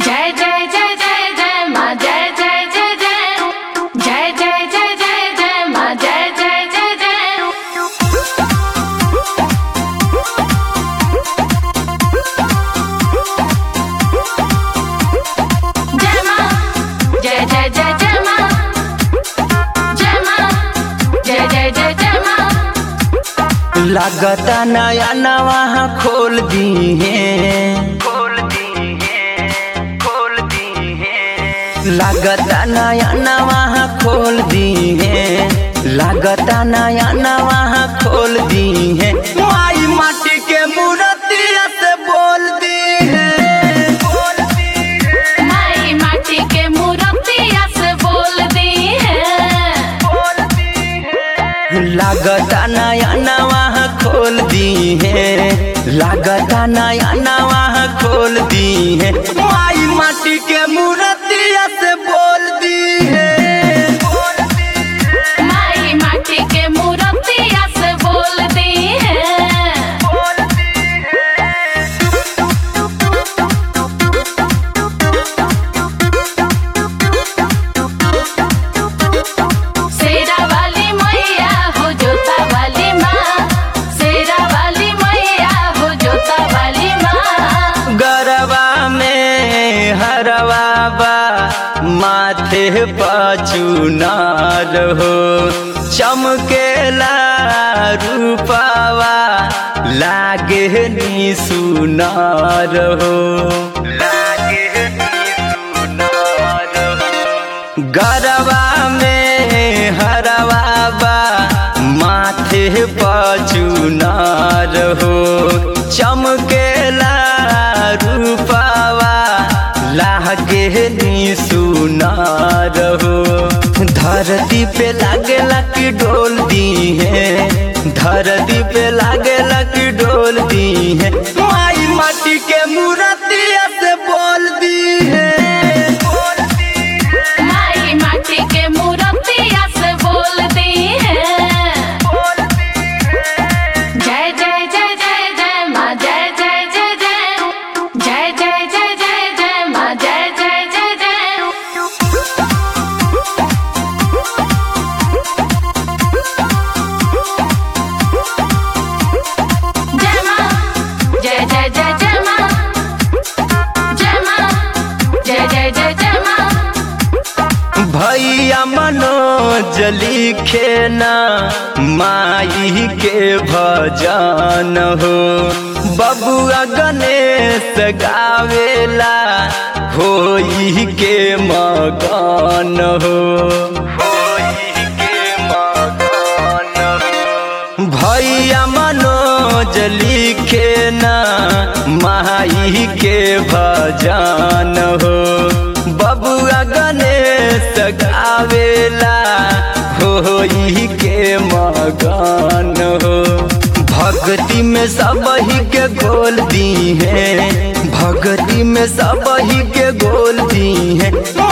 जय जय जय जय जय माँ जय जय जय जय जय जय जय जय जय माँ जय जय जय जय जय माँ जय जय जय जय माँ जय माँ जय जय जय जय माँ। लागता नया नवा खोल दी है, लागता नया नवा खोल दी है, लागता नया नवा खोल दी है। माई माटी के मूर्तिया से बोल दी है, माई माटी के मूर्तिया से बोल दी है। लागता नया नवा खोल दी है, लागता नया नवा खोल दी है। माई माटी के मूर्तिया से बोल दी है, माई माटी के मूर्तिया से बोल दी है। शेरा वाली मैया हो जोता वाली माँ, शेरा वाली मैया हो जोता वाली माँ। गरबा में हरवा बा माथे पचुनार हो, चमकेला रूपावा लागे नी सुनार हो, लागे नी सुनार हो। गरबा में हरवा बा माथे पचुनार हो, चमकेला रूपावा लागे नी सुनार हो। धरती पे लागेला कि डोल दी है, धरती पे लागेला कि डोल दी है। माई माटी के मूर्तिया से बोल दी है, माई माटी के मूर्तिया से बोल दी है। जय जय जय जय जय माँ जय जय जय जय जय जय जय जय जय माँ जय जय जय जय। जय माँ जय जय जय जय माँ जय माँ जय जय जय जय माँ। भैया मनोज लिखे ना माई के भजन हो, बबुआ गणेश गावेला होई के मगन हो, होई के मगन हो। भैया मनोज लिखे ना माई के भजन हो, बबुआ गणेश गावेला होई के मगन हो। भक्ति में सबही के गोल दी है, भक्ति में सबही के गोल दी है।